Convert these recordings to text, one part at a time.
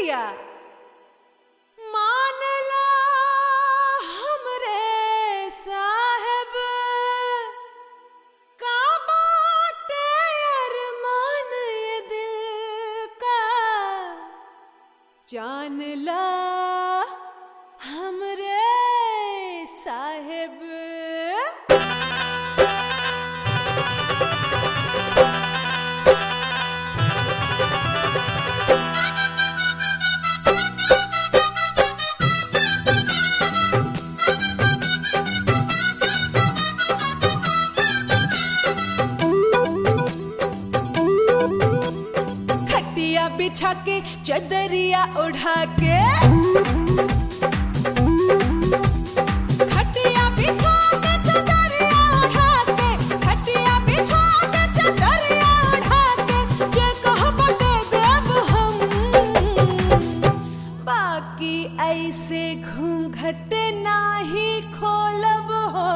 दिया। मान ला हमरे साहब का बाटे अरमान ये दिल का, जान ला हमरे साहब। खटिया बिछा के चदरिया उठा के, खटिया बिछा के चदरिया उठा के, खटिया बिछा के चदरिया उठा के, जे कहब दे देब हम। बाकी ऐसे घूंघट नाही खोलब हो।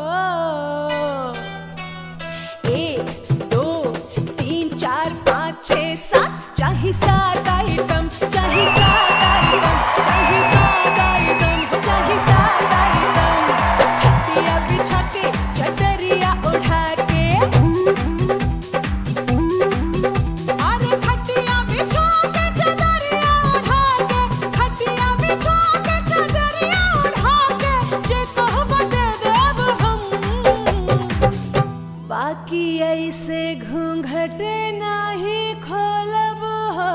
1 2 3 4 5 6 7 चाहे 7 आइटम, चाहे 7 आइटम, चाहे 7 आइटम, चाहे 7 आइटम। खटिया बिछा के चदरिया उठा के, अरे खटिया बिछा के चदरिया उठा के, खटिया बिछा के चदरिया उठा के, जे कहब दे देब हम। बाकी ऐसे घूंघट नाही खोलब हो।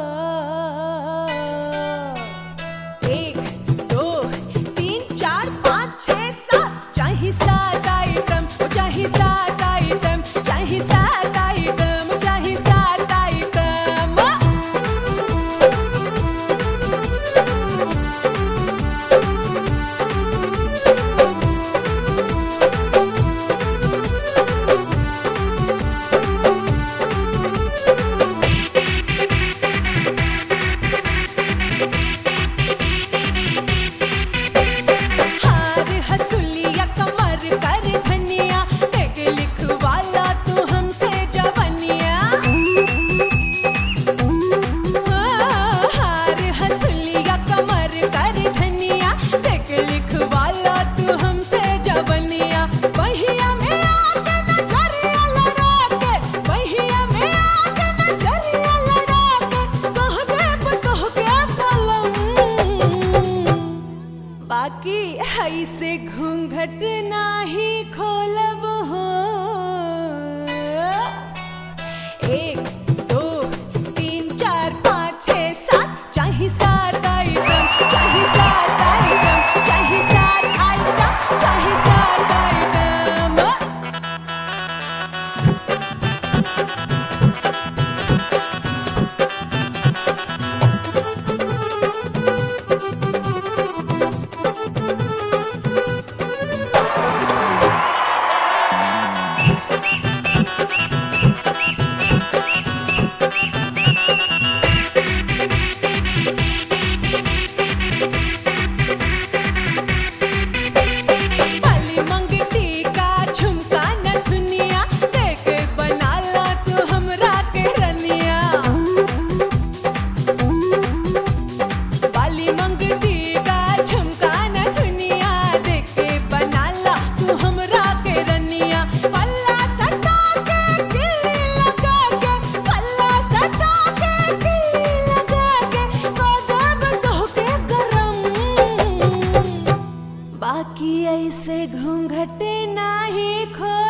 1 2 3 4 5 6 7 चाहे 7 आइटम, चाहे 7 आइटम, चाहे 7 आइटम, चाहे 7 आइटम। हार हसुलिया कमर कर धनिया, देख लिखवाला तू हमसे जवनिया। हार हसुलिया कमर कर धनिया, देख लिखवाला तू हमसे जवनिया। बहिया में आके नजरिया लड़ा के, बहिया में आके नजरिया लड़ा के, कह देब तोहके पलम। बाकी ऐसे घूंघट नाही खोलब हो। 1 2 3 4 5 6 7 चाहे 7 आइटम, चाहे 7 आइटम, चाहे 7 आइटम, चाहे 7 आइटम। बाली मंगती का झुमका नथुनिया, देख बना ला तू हमरा के रनिया। बाली मंगती का झुमका नथुनिया, देख बना ला तू हमरा के रनिया। पल्ला सटा के किल्ली लगा के, पल्ला सटा के किल्ली लगा के, कदब तोहके गरम। बाकी ऐसे घूंघट नाही खो